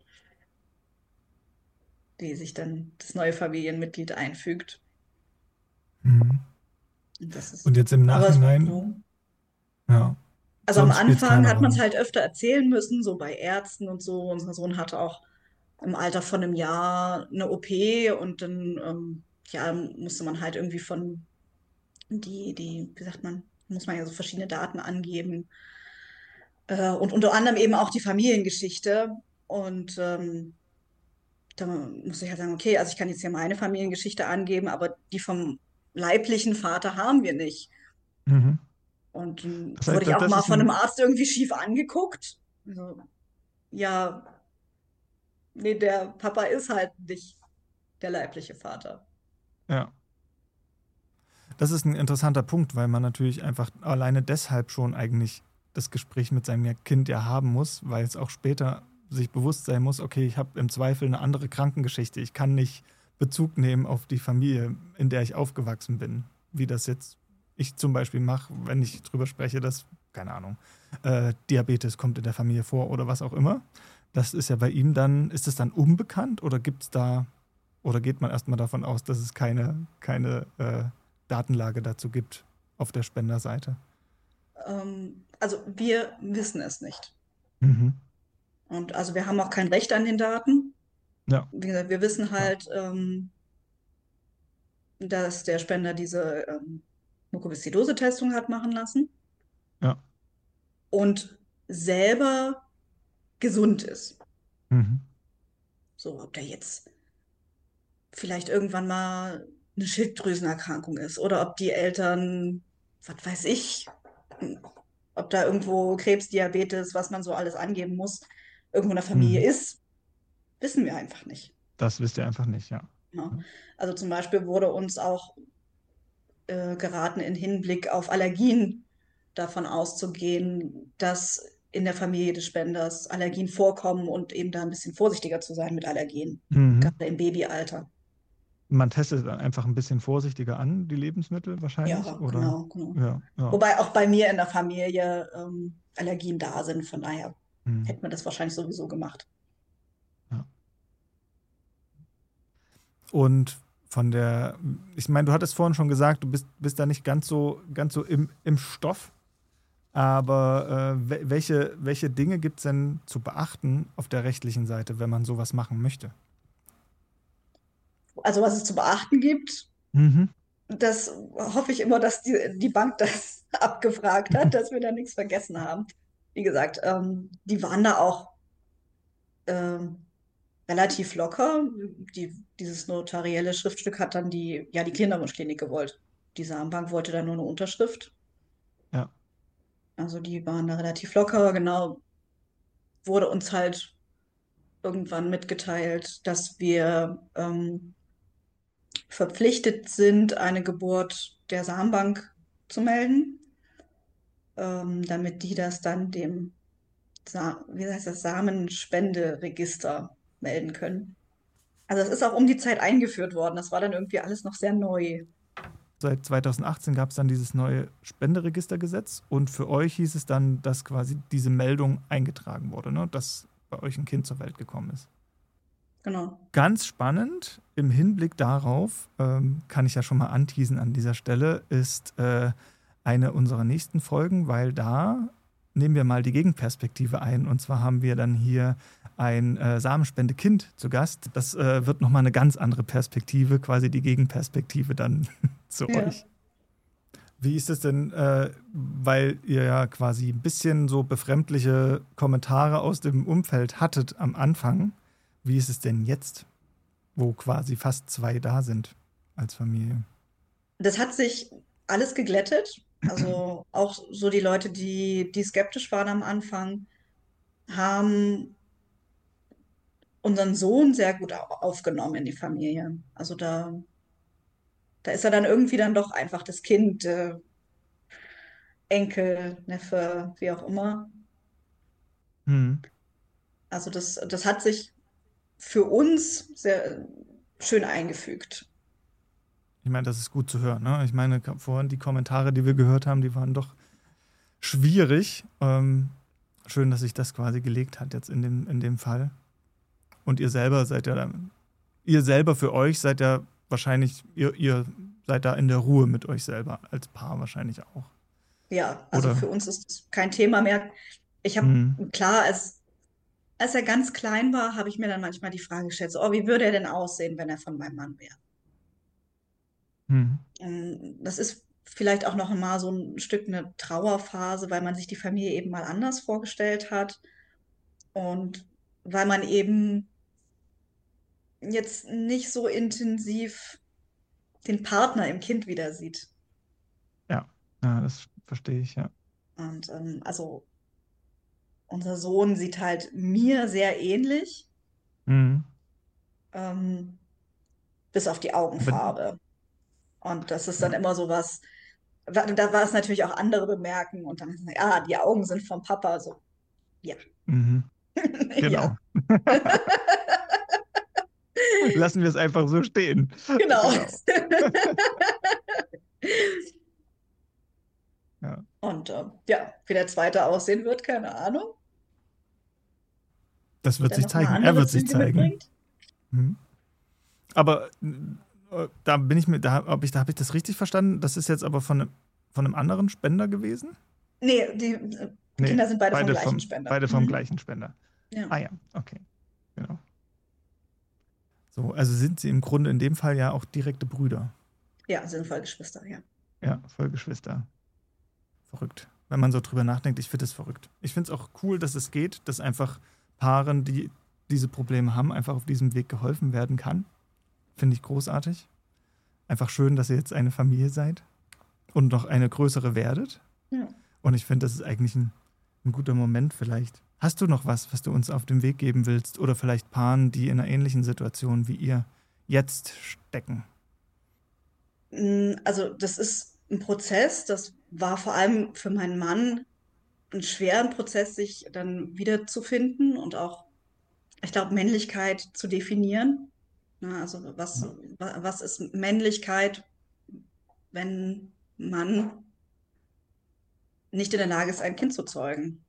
die sich dann das neue Familienmitglied einfügt. Mhm. Und das ist, Und jetzt im aber Nachhinein, so. ja, Also am sonst spielt es Anfang keine hat man es Rolle. halt öfter erzählen müssen, so bei Ärzten und so. Unser Sohn hatte auch im Alter von einem Jahr eine OP und dann ja, musste man halt irgendwie wie sagt man, muss man ja so verschiedene Daten angeben. Und unter anderem eben auch die Familiengeschichte. Und da muss ich halt sagen, okay, also ich kann jetzt hier meine Familiengeschichte angeben, aber die vom leiblichen Vater haben wir nicht. Mhm. Und Das wurde heißt, ich auch das mal ist von einem ein, Arzt irgendwie schief angeguckt. Also, ja, nee, der Papa ist halt nicht der leibliche Vater. Ja. Das ist ein interessanter Punkt, weil man natürlich einfach alleine deshalb schon eigentlich das Gespräch mit seinem Kind ja haben muss, weil es auch später sich bewusst sein muss, okay, ich habe im Zweifel eine andere Krankengeschichte. Ich kann nicht Bezug nehmen auf die Familie, in der ich aufgewachsen bin, wie das jetzt ich zum Beispiel mache, wenn ich drüber spreche, dass, keine Ahnung, Diabetes kommt in der Familie vor oder was auch immer. Das ist ja bei ihm dann, ist es dann unbekannt oder gibt es da, oder geht man erstmal davon aus, dass es keine Datenlage dazu gibt auf der Spenderseite? Also wir wissen es nicht. Mhm. Und also wir haben auch kein Recht an den Daten. Ja, Wie gesagt, wir wissen klar. halt, dass der Spender diese Mukoviszidose-Testung hat machen lassen Ja. und selber gesund ist. Mhm. So, ob der jetzt vielleicht irgendwann mal eine Schilddrüsenerkrankung ist oder ob die Eltern, was weiß ich, ob da irgendwo Krebs, Diabetes, was man so alles angeben muss, irgendwo in der Familie Mhm. ist, wissen wir einfach nicht. Das wisst ihr einfach nicht, ja. Ja. Also zum Beispiel wurde uns auch geraten, in Hinblick auf Allergien davon auszugehen, dass in der Familie des Spenders Allergien vorkommen und eben da ein bisschen vorsichtiger zu sein mit Allergien, Mhm. gerade im Babyalter. Man testet dann einfach ein bisschen vorsichtiger an, die Lebensmittel wahrscheinlich, Ja, oder? genau, genau. Ja, ja. Wobei auch bei mir in der Familie Allergien da sind, von daher Mhm. hätte man das wahrscheinlich sowieso gemacht. Ja. Und von der, ich meine, du hattest vorhin schon gesagt, du bist da nicht ganz so im Stoff, aber welche Dinge gibt es denn zu beachten auf der rechtlichen Seite, wenn man sowas machen möchte? Also was es zu beachten gibt, Mhm. das hoffe ich immer, dass die Bank das abgefragt hat, dass wir da nichts vergessen haben. Wie gesagt, die waren da auch ähm, relativ locker. Dieses notarielle Schriftstück hat dann die Kinderwunschklinik gewollt. Die Samenbank wollte dann nur eine Unterschrift. Ja. Also die waren da relativ locker. Genau, wurde uns halt irgendwann mitgeteilt, dass wir verpflichtet sind, eine Geburt der Samenbank zu melden, damit die das dann dem wie heißt das, Samenspenderegister melden können. Also es ist auch um die Zeit eingeführt worden. Das war dann irgendwie alles noch sehr neu. Seit 2018 gab es dann dieses neue Spenderegistergesetz und für euch hieß es dann, dass quasi diese Meldung eingetragen wurde, ne? Dass bei euch ein Kind zur Welt gekommen ist. Genau. Ganz spannend im Hinblick darauf, kann ich ja schon mal anteasen an dieser Stelle, ist eine unserer nächsten Folgen, weil da nehmen wir mal die Gegenperspektive ein. Und zwar haben wir dann hier ein Samenspendekind zu Gast. Das wird nochmal eine ganz andere Perspektive, quasi die Gegenperspektive dann zu Ja. euch. Wie ist es denn, weil ihr ja quasi ein bisschen so befremdliche Kommentare aus dem Umfeld hattet am Anfang, wie ist es denn jetzt, wo quasi fast 2 da sind als Familie? Das hat sich alles geglättet. Also auch so die Leute, die skeptisch waren am Anfang, haben unseren Sohn sehr gut aufgenommen in die Familie. Also da ist er dann irgendwie dann doch einfach das Kind, Enkel, Neffe, wie auch immer. Hm. Also das hat sich für uns sehr schön eingefügt. Ich meine, das ist gut zu hören. Ne? Ich meine, vorhin die Kommentare, die wir gehört haben, die waren doch schwierig. Schön, dass sich das quasi gelegt hat jetzt in dem Fall. Und ihr selber seid ja, ihr selber für euch seid ja wahrscheinlich, ihr seid da in der Ruhe mit euch selber, als Paar wahrscheinlich auch. Ja, also Oder? für uns ist es kein Thema mehr. Ich habe, Hm. klar, als er ganz klein war, habe ich mir dann manchmal die Frage gestellt, so, oh, wie würde er denn aussehen, wenn er von meinem Mann wäre? Hm. Das ist vielleicht auch noch mal so ein Stück eine Trauerphase, weil man sich die Familie eben mal anders vorgestellt hat und weil man eben jetzt nicht so intensiv den Partner im Kind wieder sieht. Ja. Ja, das verstehe ich, ja. Und also unser Sohn sieht halt mir sehr ähnlich, bis auf die Augenfarbe. Und das ist dann immer so was, da war es natürlich auch andere bemerken und dann, ja, die Augen sind vom Papa, so, ja. Genau. Lassen wir es einfach so stehen. Genau. Ja. Und wie der zweite aussehen wird, keine Ahnung. Das wird sich zeigen. Er wird sich zeigen. Aber da bin ich mir, habe ich das richtig verstanden? Das ist jetzt aber von einem anderen Spender gewesen? Nee, die Kinder sind beide vom gleichen Spender. Beide vom gleichen Spender. Ja. Ah ja, okay. Genau. So, also sind sie im Grunde in dem Fall ja auch direkte Brüder. Ja, sind Vollgeschwister, ja. Ja, Vollgeschwister. Verrückt. Wenn man so drüber nachdenkt, ich finde es verrückt. Ich finde es auch cool, dass es geht, dass einfach Paaren, die diese Probleme haben, einfach auf diesem Weg geholfen werden kann. Finde ich großartig. Einfach schön, dass ihr jetzt eine Familie seid und noch eine größere werdet. Ja. Und ich finde, das ist eigentlich ein guter Moment vielleicht. Hast du noch was du uns auf den Weg geben willst? Oder vielleicht Paaren, die in einer ähnlichen Situation wie ihr jetzt stecken? Also das ist ein Prozess, das war vor allem für meinen Mann einen schweren Prozess, sich dann wiederzufinden und auch, ich glaube, Männlichkeit zu definieren. Also was ist Männlichkeit, wenn man nicht in der Lage ist, ein Kind zu zeugen?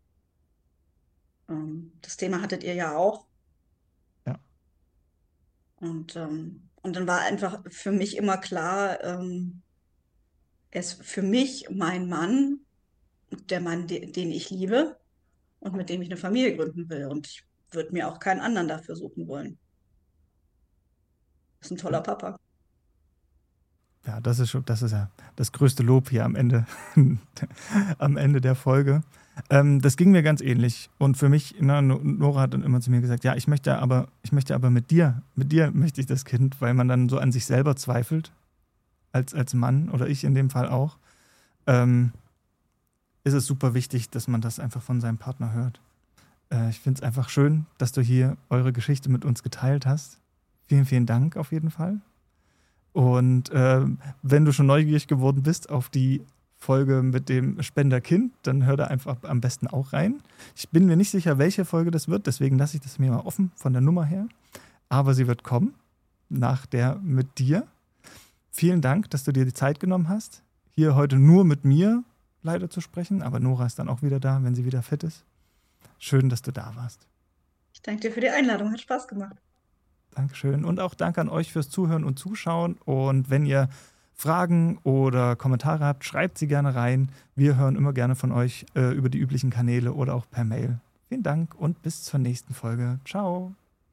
Das Thema hattet ihr ja auch. Ja. Und dann war einfach für mich immer klar, er ist für mich mein Mann, der Mann, den ich liebe und mit dem ich eine Familie gründen will. Und ich würde mir auch keinen anderen dafür suchen wollen. Das ist ein toller Papa. Ja, das ist ja das größte Lob hier am Ende der Folge. Das ging mir ganz ähnlich. Und für mich, Nora hat dann immer zu mir gesagt, ja, ich möchte aber mit dir möchte ich das Kind, weil man dann so an sich selber zweifelt, als Mann oder ich in dem Fall auch, ist es super wichtig, dass man das einfach von seinem Partner hört. Ich finde es einfach schön, dass du hier eure Geschichte mit uns geteilt hast. Vielen, vielen Dank auf jeden Fall. Und wenn du schon neugierig geworden bist auf die Folge mit dem Spenderkind, dann hör da einfach am besten auch rein. Ich bin mir nicht sicher, welche Folge das wird, deswegen lasse ich das mir mal offen von der Nummer her. Aber sie wird kommen, nach der mit dir. Vielen Dank, dass du dir die Zeit genommen hast, hier heute nur mit mir leider zu sprechen, aber Nora ist dann auch wieder da, wenn sie wieder fit ist. Schön, dass du da warst. Ich danke dir für die Einladung, hat Spaß gemacht. Dankeschön und auch danke an euch fürs Zuhören und Zuschauen. Und wenn ihr Fragen oder Kommentare habt, schreibt sie gerne rein. Wir hören immer gerne von euch über die üblichen Kanäle oder auch per Mail. Vielen Dank und bis zur nächsten Folge. Ciao.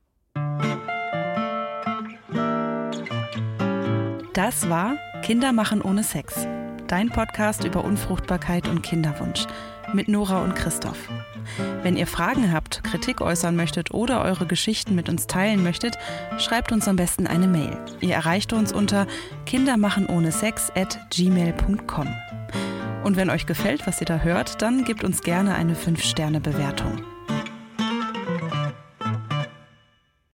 Das war Kinder machen ohne Sex. Dein Podcast über Unfruchtbarkeit und Kinderwunsch mit Nora und Christoph. Wenn ihr Fragen habt, Kritik äußern möchtet oder eure Geschichten mit uns teilen möchtet, schreibt uns am besten eine Mail. Ihr erreicht uns unter kindermachenohnesex@gmail.com. Und wenn euch gefällt, was ihr da hört, dann gebt uns gerne eine 5-Sterne-Bewertung.